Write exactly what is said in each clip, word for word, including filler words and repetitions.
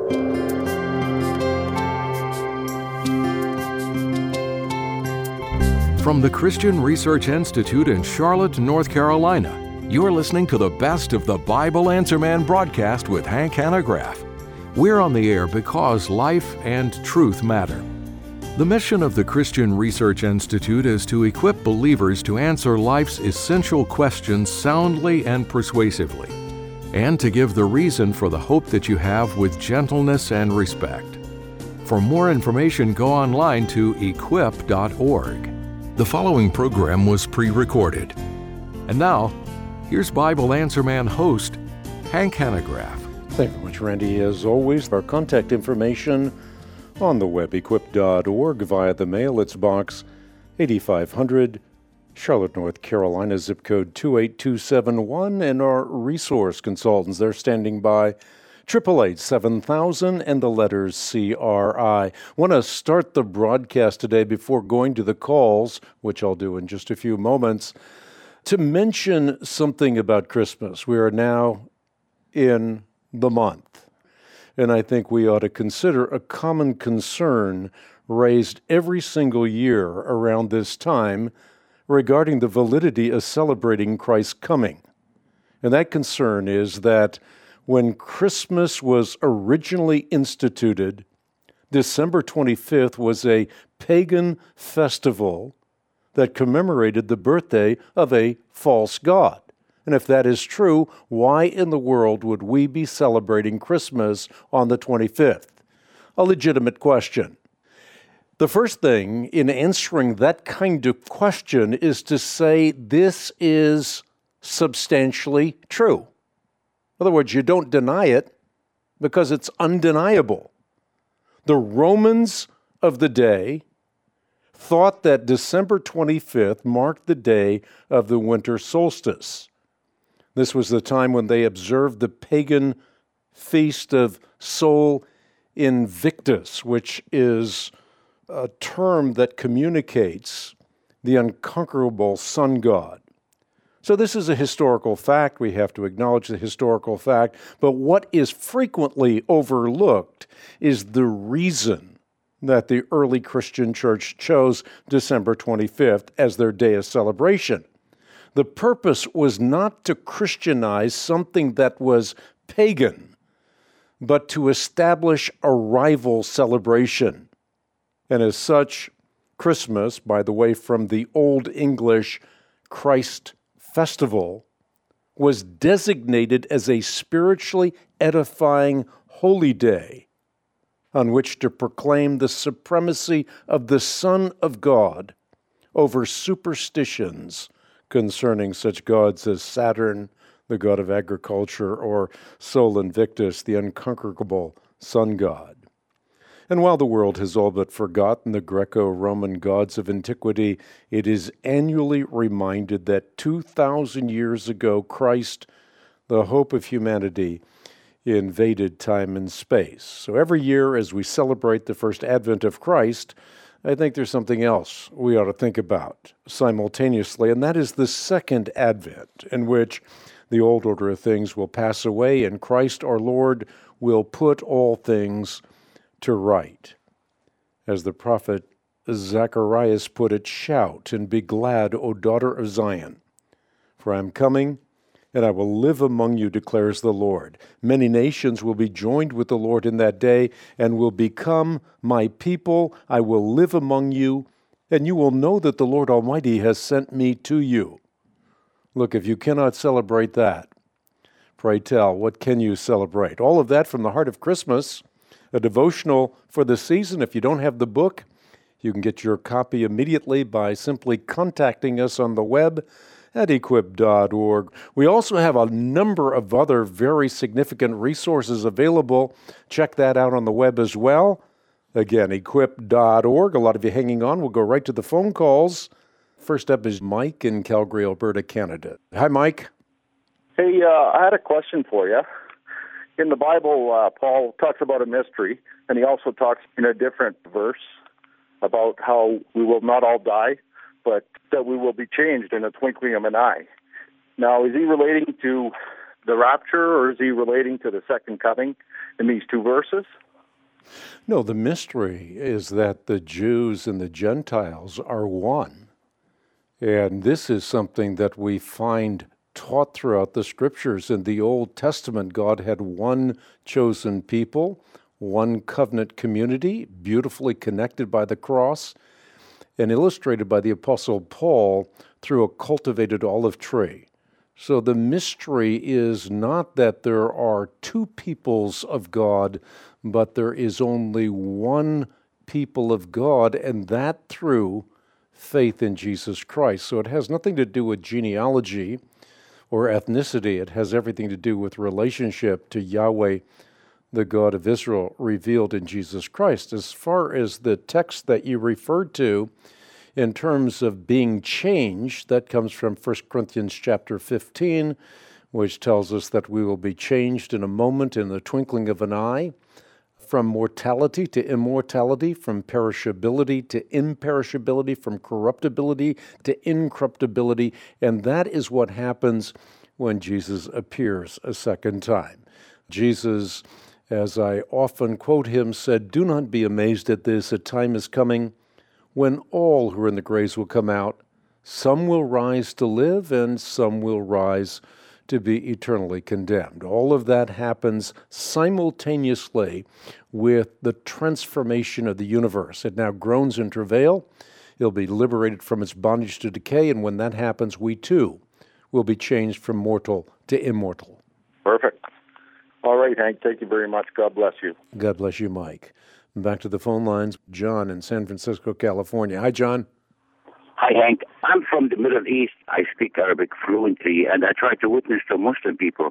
From the Christian Research Institute in Charlotte, North Carolina, you're listening to the best of the Bible Answer Man broadcast with Hank Hanegraaff. We're on the air because life and truth matter. The mission of the Christian Research Institute is to equip believers to answer life's essential questions soundly and persuasively, and to give the reason for the hope that you have with gentleness and respect. For more information, go online to equip dot org. The following program was pre-recorded. And now, here's Bible Answer Man host, Hank Hanegraaff. Thank you very much, Randy. As always, our contact information on the web, equip dot org, via the mail. It's box eighty-five hundred, Charlotte, North Carolina, zip code two eight two seven one, and our resource consultants, they're standing by, eight eight eight, seven thousand and the letters C R I. Want to start the broadcast today before going to the calls, which I'll do in just a few moments, to mention something about Christmas. We are now in the month, and I think we ought to consider a common concern raised every single year around this time regarding the validity of celebrating Christ's coming. And that concern is that when Christmas was originally instituted, December twenty-fifth was a pagan festival that commemorated the birthday of a false god. And if that is true, why in the world would we be celebrating Christmas on the twenty-fifth? A legitimate question. The first thing in answering that kind of question is to say this is substantially true. In other words, you don't deny it because it's undeniable. The Romans of the day thought that December twenty-fifth marked the day of the winter solstice. This was the time when they observed the pagan feast of Sol Invictus, which is a term that communicates the unconquerable sun god. So this is a historical fact. We have to acknowledge the historical fact. But what is frequently overlooked is the reason that the early Christian church chose December twenty-fifth as their day of celebration. The purpose was not to Christianize something that was pagan, but to establish a rival celebration. And as such, Christmas, by the way, from the Old English Christ Festival, was designated as a spiritually edifying holy day on which to proclaim the supremacy of the Son of God over superstitions concerning such gods as Saturn, the god of agriculture, or Sol Invictus, the unconquerable sun god. And while the world has all but forgotten the Greco-Roman gods of antiquity, it is annually reminded that two thousand years ago, Christ, the hope of humanity, invaded time and space. So every year as we celebrate the first advent of Christ, I think there's something else we ought to think about simultaneously, and that is the second advent, in which the old order of things will pass away and Christ our Lord will put all things to right. As the prophet Zacharias put it, "Shout and be glad, O daughter of Zion, for I am coming, and I will live among you, declares the Lord. Many nations will be joined with the Lord in that day, and will become my people. I will live among you, and you will know that the Lord Almighty has sent me to you." Look, if you cannot celebrate that, pray tell, what can you celebrate? All of that from the heart of Christmas, a devotional for the season. If you don't have the book, you can get your copy immediately by simply contacting us on the web at equip dot org. We also have a number of other very significant resources available. Check that out on the web as well. Again, equip dot org. A lot of you hanging on. We'll go right to the phone calls. First up is Mike in Calgary, Alberta, Canada. Hi, Mike. Hey, uh, I had a question for you. In the Bible, uh, Paul talks about a mystery, and he also talks in a different verse about how we will not all die, but that we will be changed in a twinkling of an eye. Now, is he relating to the rapture, or is he relating to the second coming in these two verses? No, the mystery is that the Jews and the Gentiles are one. And this is something that we find taught throughout the Scriptures. In the Old Testament, God had one chosen people, one covenant community, beautifully connected by the cross, and illustrated by the Apostle Paul through a cultivated olive tree. So the mystery is not that there are two peoples of God, but there is only one people of God, and that through faith in Jesus Christ. So it has nothing to do with genealogy or ethnicity. It has everything to do with relationship to Yahweh, the God of Israel, revealed in Jesus Christ. As far as the text that you referred to, in terms of being changed, that comes from First Corinthians chapter fifteen, which tells us that we will be changed in a moment, in the twinkling of an eye, from mortality to immortality, from perishability to imperishability, from corruptibility to incorruptibility, and that is what happens when Jesus appears a second time. Jesus, as I often quote him, said, "Do not be amazed at this, a time is coming when all who are in the graves will come out. Some will rise to live, and some will rise to be eternally condemned." All of that happens simultaneously with the transformation of the universe. It now groans in travail. It'll be liberated from its bondage to decay, and when that happens, we too will be changed from mortal to immortal. Perfect. All right, Hank, thank you very much. God bless you. God bless you, Mike. Back to the phone lines, John in San Francisco, California. Hi, John. Hi, Hank. I'm from the Middle East. I speak Arabic fluently, and I try to witness to Muslim people.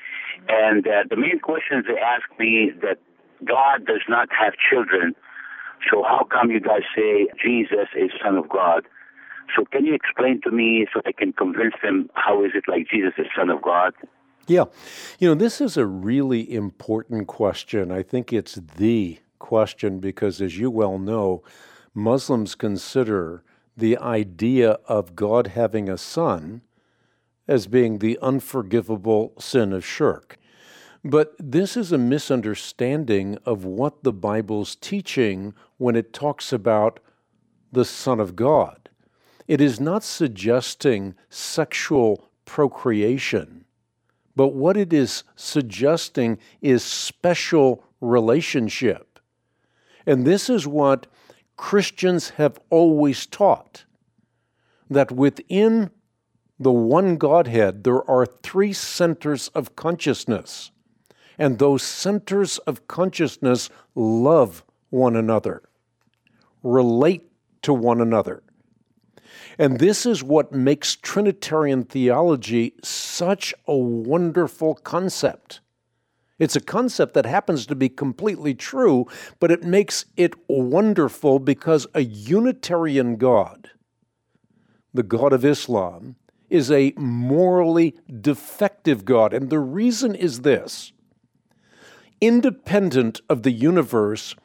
And uh, the main questions they ask me that God does not have children, so how come you guys say Jesus is Son of God? So can you explain to me so I can convince them how is it like Jesus is Son of God? Yeah. You know, this is a really important question. I think it's the question because, as you well know, Muslims consider the idea of God having a son as being the unforgivable sin of shirk. But this is a misunderstanding of what the Bible's teaching when it talks about the Son of God. It is not suggesting sexual procreation, but what it is suggesting is special relationship. And this is what Christians have always taught, that within the one Godhead there are three centers of consciousness, and those centers of consciousness love one another, relate to one another. And this is what makes Trinitarian theology such a wonderful concept. It's a concept that happens to be completely true, but it makes it wonderful because a Unitarian God, the God of Islam, is a morally defective God. And the reason is this: independent of the universe,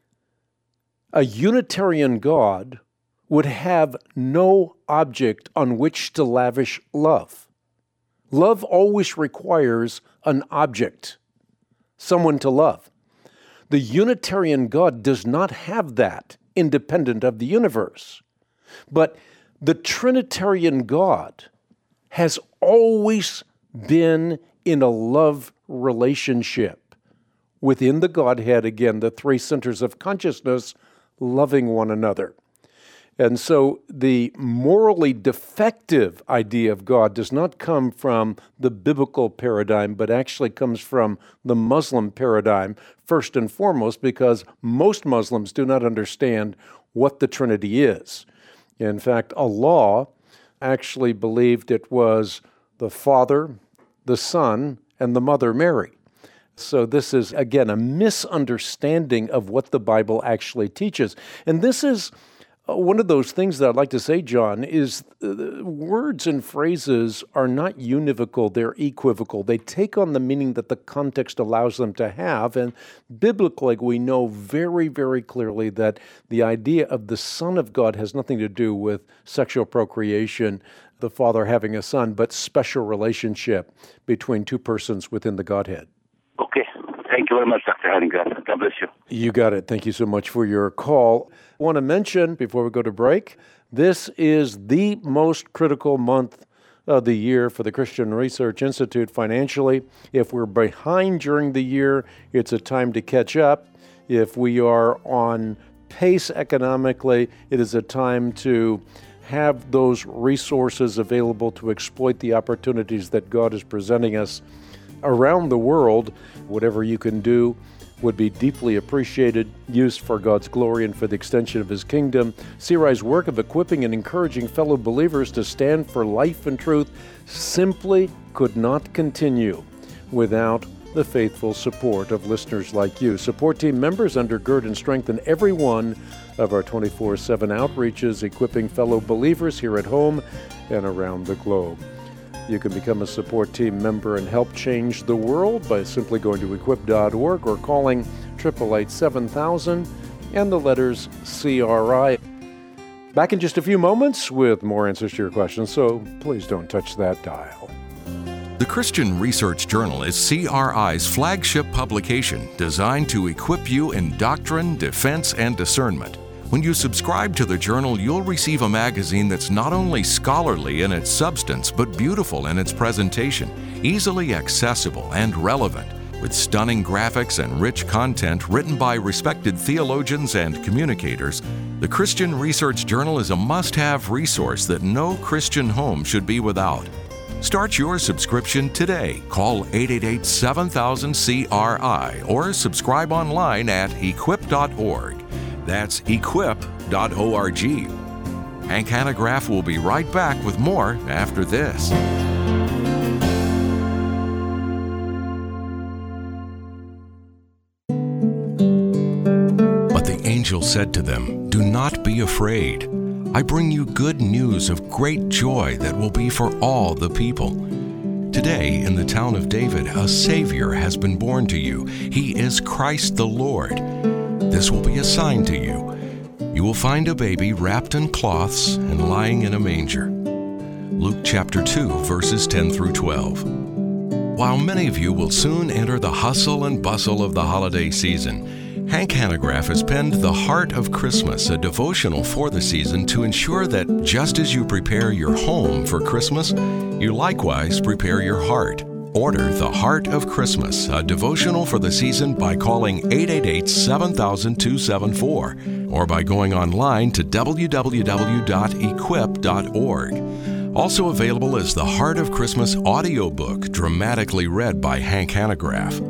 a Unitarian God would have no object on which to lavish love. Love always requires an object, someone to love. The Unitarian God does not have that, independent of the universe. But the Trinitarian God has always been in a love relationship within the Godhead, again, the three centers of consciousness, loving one another. And so the morally defective idea of God does not come from the biblical paradigm, but actually comes from the Muslim paradigm, first and foremost, because most Muslims do not understand what the Trinity is. In fact, Allah actually believed it was the Father, the Son, and the Mother Mary. So this is, again, a misunderstanding of what the Bible actually teaches. And this is one of those things that I'd like to say, John, is uh, words and phrases are not univocal, they're equivocal. They take on the meaning that the context allows them to have. And biblically, we know very, very clearly that the idea of the Son of God has nothing to do with sexual procreation, the Father having a Son, but special relationship between two persons within the Godhead. Okay. Thank you very much, Doctor Hanegraaff. God bless you. You got it. Thank you so much for your call. I want to mention, before we go to break, this is the most critical month of the year for the Christian Research Institute financially. If we're behind during the year, it's a time to catch up. If we are on pace economically, it is a time to have those resources available to exploit the opportunities that God is presenting us around the world. Whatever you can do would be deeply appreciated, used for God's glory and for the extension of His kingdom. C R I's work of equipping and encouraging fellow believers to stand for life and truth simply could not continue without the faithful support of listeners like you. Support team members undergird and strengthen every one of our twenty-four seven outreaches, equipping fellow believers here at home and around the globe. You can become a support team member and help change the world by simply going to equip dot org or calling eight eight eight, seven thousand and the letters C R I. Back in just a few moments with more answers to your questions, so please don't touch that dial. The Christian Research Journal is C R I's flagship publication designed to equip you in doctrine, defense, and discernment. When you subscribe to the journal, you'll receive a magazine that's not only scholarly in its substance, but beautiful in its presentation, easily accessible and relevant, with stunning graphics and rich content written by respected theologians and communicators. The Christian Research Journal is a must-have resource that no Christian home should be without. Start your subscription today. Call eight eight eight, seven thousand, C R I or subscribe online at equip dot org. That's equip dot org. Hank Hanegraaff will be right back with more after this. But the angel said to them, "Do not be afraid. I bring you good news of great joy that will be for all the people. Today, in the town of David, a Savior has been born to you. He is Christ the Lord. This will be a sign to you. You will find a baby wrapped in cloths and lying in a manger." Luke chapter two, verses ten through twelve. While many of you will soon enter the hustle and bustle of the holiday season, Hank Hanegraaff has penned The Heart of Christmas, a devotional for the season to ensure that just as you prepare your home for Christmas, you likewise prepare your heart. Order The Heart of Christmas, a devotional for the season, by calling eight eight eight, seven thousand, two seven four or by going online to w w w dot equip dot org. Also available is The Heart of Christmas audiobook, dramatically read by Hank Hanegraaff.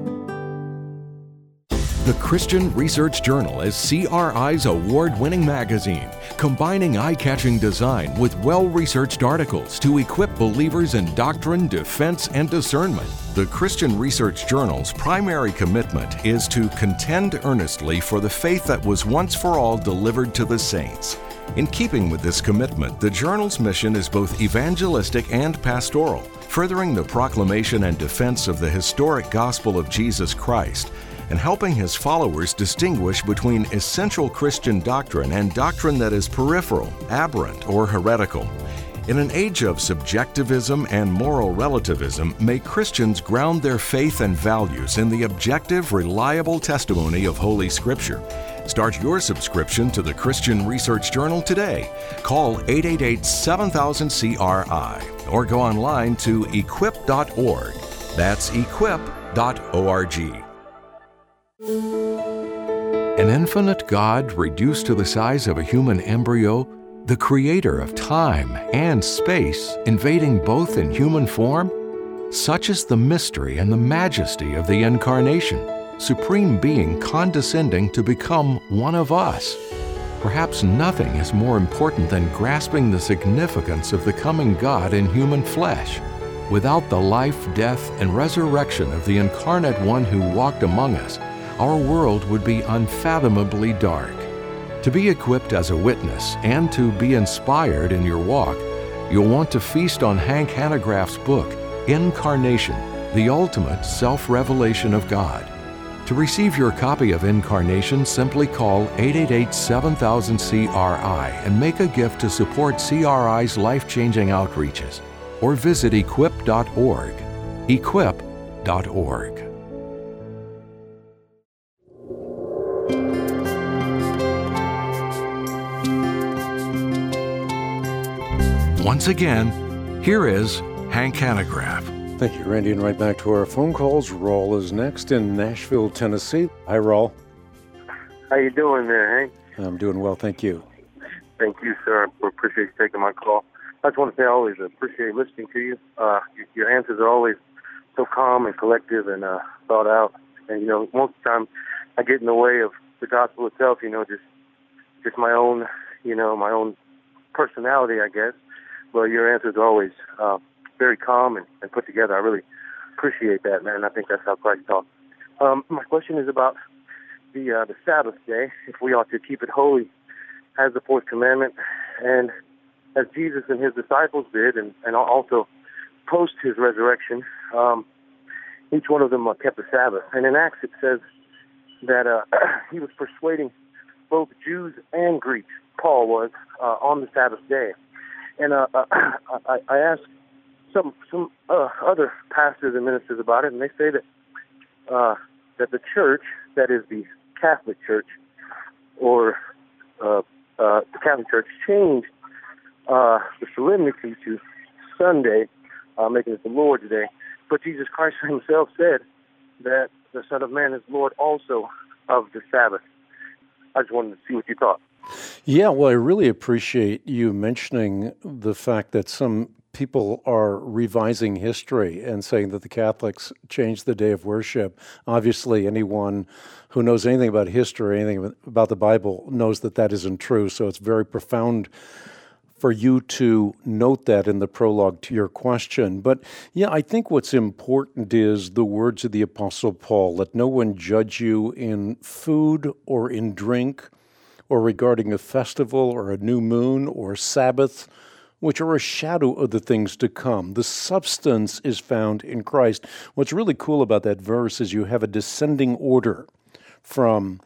The Christian Research Journal is C R I's award-winning magazine, combining eye-catching design with well-researched articles to equip believers in doctrine, defense, and discernment. The Christian Research Journal's primary commitment is to contend earnestly for the faith that was once for all delivered to the saints. In keeping with this commitment, the journal's mission is both evangelistic and pastoral, furthering the proclamation and defense of the historic gospel of Jesus Christ, and helping his followers distinguish between essential Christian doctrine and doctrine that is peripheral, aberrant, or heretical. In an age of subjectivism and moral relativism, may Christians ground their faith and values in the objective, reliable testimony of Holy Scripture. Start your subscription to the Christian Research Journal today. Call eight eight eight, seven thousand, C R I or go online to equip dot org. That's equip dot org. An infinite God reduced to the size of a human embryo, the creator of time and space invading both in human form? Such is the mystery and the majesty of the Incarnation, Supreme Being condescending to become one of us. Perhaps nothing is more important than grasping the significance of the coming God in human flesh. Without the life, death, and resurrection of the incarnate one who walked among us, our world would be unfathomably dark. To be equipped as a witness and to be inspired in your walk, you'll want to feast on Hank Hanegraaff's book, Incarnation, the Ultimate Self-Revelation of God. To receive your copy of Incarnation, simply call eight eight eight, seven thousand, C R I and make a gift to support C R I's life-changing outreaches. Or visit equip dot org. equip dot org. Once again, here is Hank Hanegraaff. Thank you, Randy, and right back to our phone calls. Raul is next in Nashville, Tennessee. Hi, Raul. How you doing there, Hank? I'm doing well, thank you. Thank you, sir. I appreciate you taking my call. I just want to say I always appreciate listening to you. Uh, your, your answers are always so calm and collective and uh, thought out. And, you know, most of the time I get in the way of the gospel itself, you know, just just my own, you know, my own personality, I guess. But your answers are always uh, very calm and, and put together. I really appreciate that, man. I think that's how Christ talks. Um, my question is about the uh, the Sabbath day, if we ought to keep it holy as the fourth commandment, and as Jesus and his disciples did, and, and also post his resurrection, um, each one of them uh, kept the Sabbath. And in Acts it says that uh, he was persuading both Jews and Greeks, Paul was, uh, on the Sabbath day. And uh, uh, I, I asked some some uh, other pastors and ministers about it, and they say that uh, that the church, that is the Catholic Church, or uh, uh, the Catholic Church, changed uh, the solemnity to Sunday, uh, making it the Lord's Day. But Jesus Christ himself said that the Son of Man is Lord also of the Sabbath. I just wanted to see what you thought. Yeah, well, I really appreciate you mentioning the fact that some people are revising history and saying that the Catholics changed the day of worship. Obviously, anyone who knows anything about history, anything about the Bible, knows that that isn't true. So it's very profound for you to note that in the prologue to your question. But yeah, I think what's important is the words of the Apostle Paul: let no one judge you in food or in drink, or regarding a festival or a new moon or Sabbath, which are a shadow of the things to come. The substance is found in Christ. What's really cool about that verse is you have a descending order from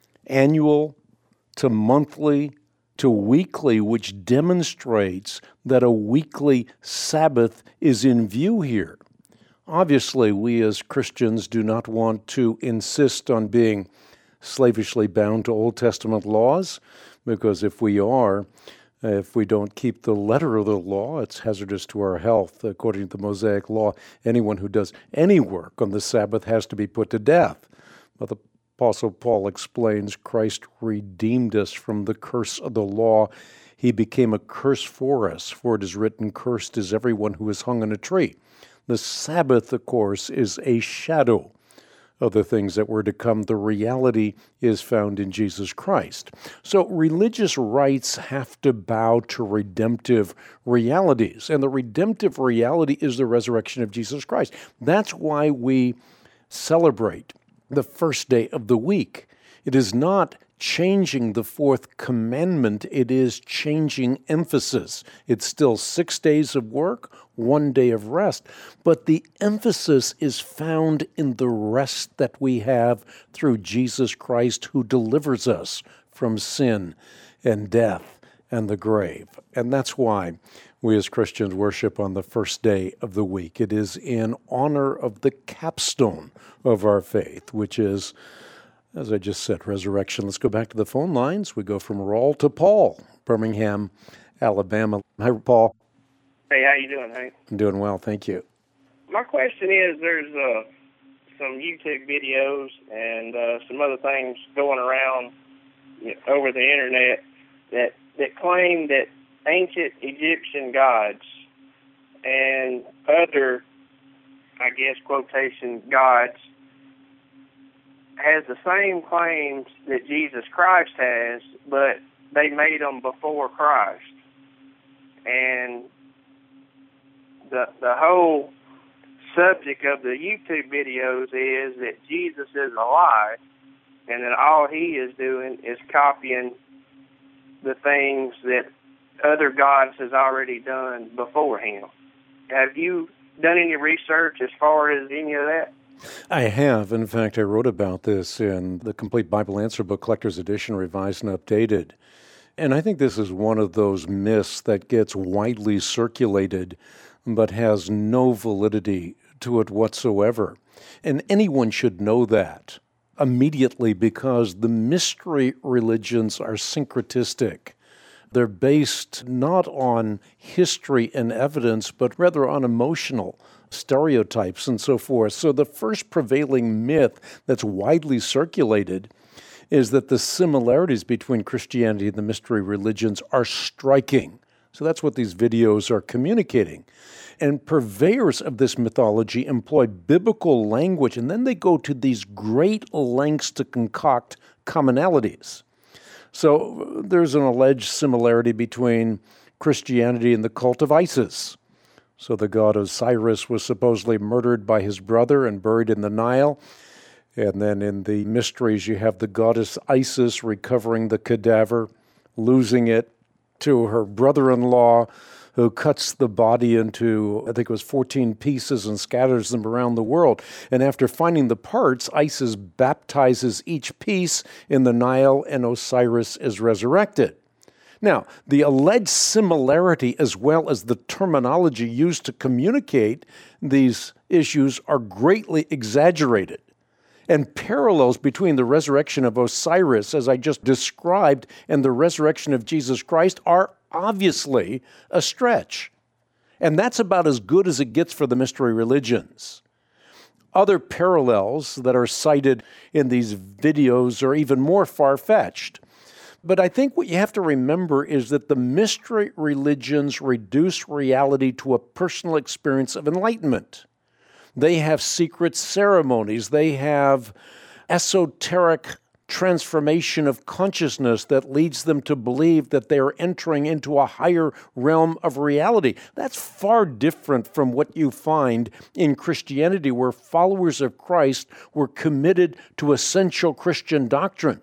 annual to monthly to weekly, which demonstrates that a weekly Sabbath is in view here. Obviously, we as Christians do not want to insist on being slavishly bound to Old Testament laws, because if we are, if we don't keep the letter of the law, it's hazardous to our health. According to the Mosaic law, anyone who does any work on the Sabbath has to be put to death. But the Apostle Paul explains Christ redeemed us from the curse of the law. He became a curse for us, for it is written, cursed is everyone who is hung on a tree. The Sabbath, of course, is a shadow of the things that were to come. The reality is found in Jesus Christ. So religious rites have to bow to redemptive realities, and the redemptive reality is the resurrection of Jesus Christ. That's why we celebrate the first day of the week. It is not changing the fourth commandment, it is changing emphasis. It's still six days of work, one day of rest, but the emphasis is found in the rest that we have through Jesus Christ, who delivers us from sin and death and the grave. And that's why we as Christians worship on the first day of the week. It is in honor of the capstone of our faith, which is, as I just said, resurrection. Let's go back to the phone lines. We go from Raul to Paul, Birmingham, Alabama. Hi, Paul. Hey, how you doing, Hank? I'm doing well, thank you. My question is, there's uh, some YouTube videos and uh, some other things going around, you know, over the internet that, that claim that ancient Egyptian gods and other, I guess, quotation gods has the same claims that Jesus Christ has, but they made them before Christ. And the the whole subject of the YouTube videos is that Jesus is alive, and that all he is doing is copying the things that other gods has already done before him. Have you done any research as far as any of that? I have. In fact, I wrote about this in the Complete Bible Answer Book Collector's Edition, revised and updated. And I think this is one of those myths that gets widely circulated but has no validity to it whatsoever. And anyone should know that immediately, because the mystery religions are syncretistic. They're based not on history and evidence, but rather on emotional stereotypes and so forth. So the first prevailing myth that's widely circulated is that the similarities between Christianity and the mystery religions are striking. So that's what these videos are communicating. And purveyors of this mythology employ biblical language, and then they go to these great lengths to concoct commonalities. So there's an alleged similarity between Christianity and the cult of Isis. So the god Osiris was supposedly murdered by his brother and buried in the Nile. And then in the mysteries, you have the goddess Isis recovering the cadaver, losing it to her brother-in-law, who cuts the body into, I think it was fourteen pieces and scatters them around the world. And after finding the parts, Isis baptizes each piece in the Nile, and Osiris is resurrected. Now, the alleged similarity as well as the terminology used to communicate these issues are greatly exaggerated. And parallels between the resurrection of Osiris, as I just described, and the resurrection of Jesus Christ are obviously a stretch. And that's about as good as it gets for the mystery religions. Other parallels that are cited in these videos are even more far-fetched. But I think what you have to remember is that the mystery religions reduce reality to a personal experience of enlightenment. They have secret ceremonies. They have esoteric transformation of consciousness that leads them to believe that they are entering into a higher realm of reality. That's far different from what you find in Christianity, where followers of Christ were committed to essential Christian doctrine.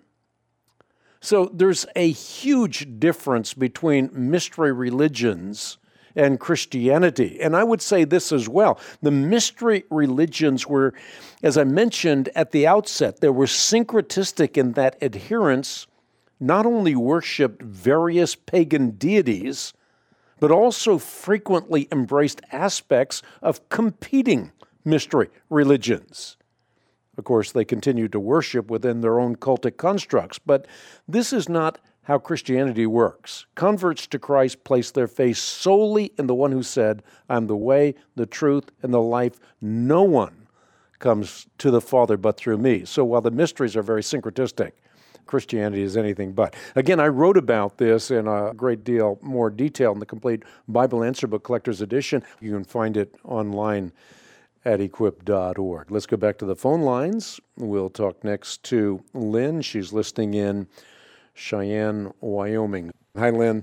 So there's a huge difference between mystery religions and Christianity. And I would say this as well. The mystery religions were, as I mentioned at the outset, they were syncretistic in that adherents not only worshiped various pagan deities, but also frequently embraced aspects of competing mystery religions. Of course, they continued to worship within their own cultic constructs, but this is not how Christianity works. Converts to Christ place their faith solely in the one who said, "I'm the way, the truth, and the life. No one comes to the Father but through me." So while the mysteries are very syncretistic, Christianity is anything but. Again, I wrote about this in a great deal more detail in the Complete Bible Answer Book Collector's Edition. You can find it online at equip dot org. Let's go back to the phone lines. We'll talk next to Lynn. She's listening in Cheyenne, Wyoming. Hi, Lynn.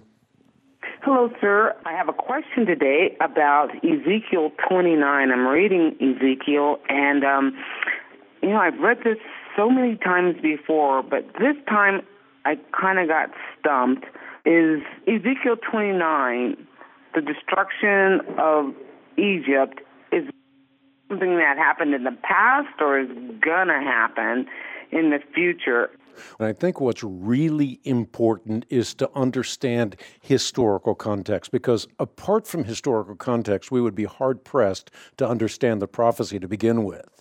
Hello, sir. I have a question today about Ezekiel twenty-nine. I'm reading Ezekiel, and, um, you know, I've read this so many times before, but this time I kind of got stumped. Is Ezekiel twenty-nine, the destruction of Egypt, is something that happened in the past or is going to happen in the future? And I think what's really important is to understand historical context, because apart from historical context, we would be hard-pressed to understand the prophecy to begin with.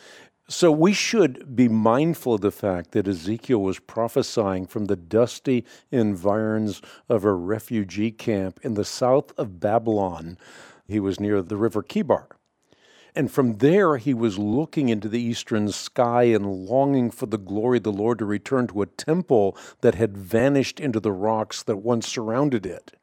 So we should be mindful of the fact that Ezekiel was prophesying from the dusty environs of a refugee camp in the south of Babylon. He was near the river Kibar. And from there, he was looking into the eastern sky and longing for the glory of the Lord to return to a temple that had vanished into the rocks that once surrounded it.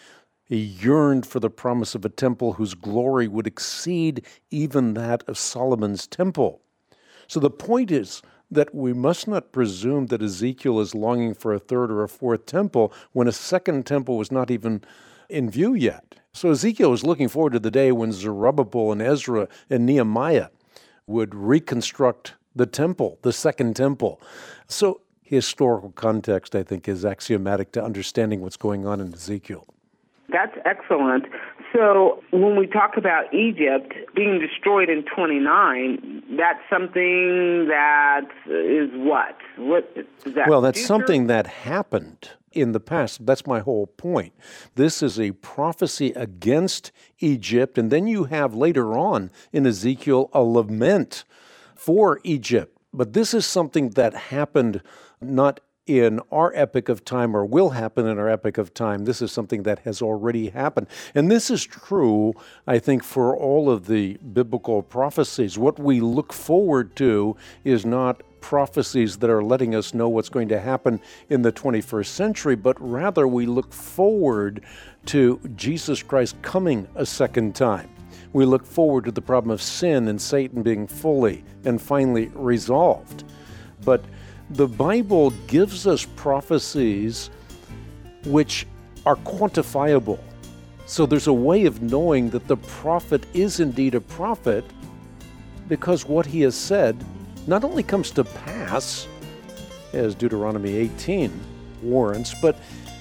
He yearned for the promise of a temple whose glory would exceed even that of Solomon's temple. So the point is that we must not presume that Ezekiel is longing for a third or a fourth temple when a second temple was not even in view yet. So Ezekiel was looking forward to the day when Zerubbabel and Ezra and Nehemiah would reconstruct the temple, the second temple. So historical context, I think, is axiomatic to understanding what's going on in Ezekiel. That's excellent. So when we talk about Egypt being destroyed in twenty-nine, that's something that is what? What is that? Well, that's future? something that happened in the past. That's my whole point. This is a prophecy against Egypt, and then you have later on in Ezekiel a lament for Egypt. But this is something that happened not in our epoch of time or will happen in our epoch of time. This is something that has already happened. And this is true, I think, for all of the biblical prophecies. What we look forward to is not prophecies that are letting us know what's going to happen in the twenty-first century, but rather we look forward to Jesus Christ coming a second time. We look forward to the problem of sin and Satan being fully and finally resolved. But the Bible gives us prophecies which are quantifiable. So there's a way of knowing that the prophet is indeed a prophet because what he has said not only comes to pass, as Deuteronomy eighteen warrants, but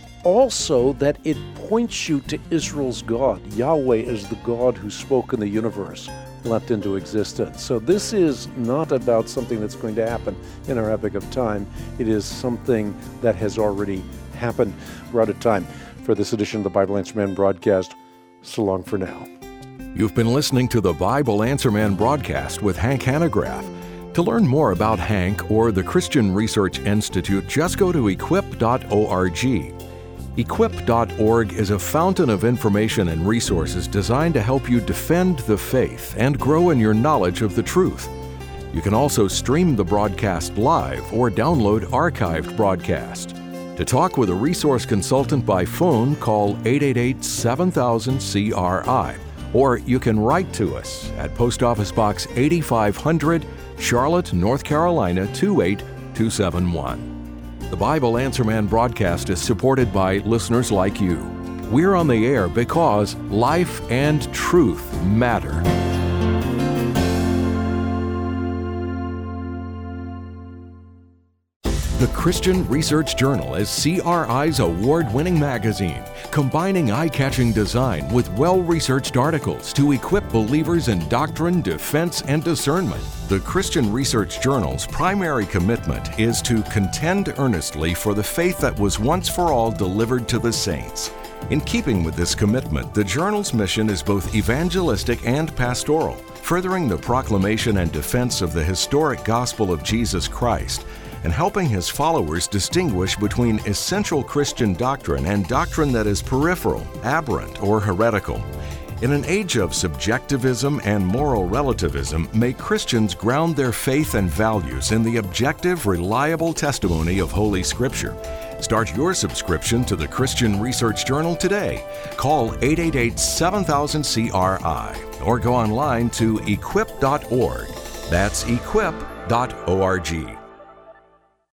also that it points you to Israel's God. Yahweh is the God who spoke in the universe, leapt into existence. So this is not about something that's going to happen in our epoch of time. It is something that has already happened. We're out of time for this edition of the Bible Answer Man broadcast. So long for now. You've been listening to the Bible Answer Man broadcast with Hank Hanegraaff. To learn more about Hank or the Christian Research Institute, just go to equip dot org. equip dot org is a fountain of information and resources designed to help you defend the faith and grow in your knowledge of the truth. You can also stream the broadcast live or download archived broadcast. To talk with a resource consultant by phone, call eight eight eight, seven thousand, C R I, or you can write to us at Post Office Box eighty-five hundred, Charlotte, North Carolina two eight two seven one. The Bible Answer Man broadcast is supported by listeners like you. We're on the air because life and truth matter. The Christian Research Journal is C R I's award-winning magazine, combining eye-catching design with well-researched articles to equip believers in doctrine, defense, and discernment. The Christian Research Journal's primary commitment is to contend earnestly for the faith that was once for all delivered to the saints. In keeping with this commitment, the journal's mission is both evangelistic and pastoral, furthering the proclamation and defense of the historic gospel of Jesus Christ, and helping his followers distinguish between essential Christian doctrine and doctrine that is peripheral, aberrant, or heretical. In an age of subjectivism and moral relativism, may Christians ground their faith and values in the objective, reliable testimony of Holy Scripture. Start your subscription to the Christian Research Journal today. Call eight eight eight, seven thousand, C R I or go online to equip dot org. That's equip dot org.